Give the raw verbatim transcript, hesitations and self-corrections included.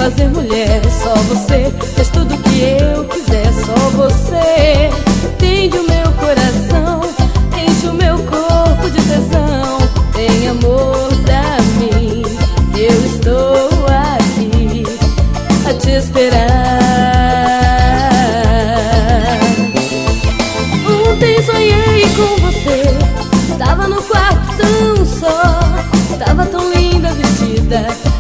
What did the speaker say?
fazer mulher. Só você faz tudo que eu quiser. Só você entende o meu coração, enche o meu corpo de tesão. Tem amor pra mim, eu estou aqui a te esperar. Ontem sonhei com você, estava no quarto tão só, estava tão linda vestida.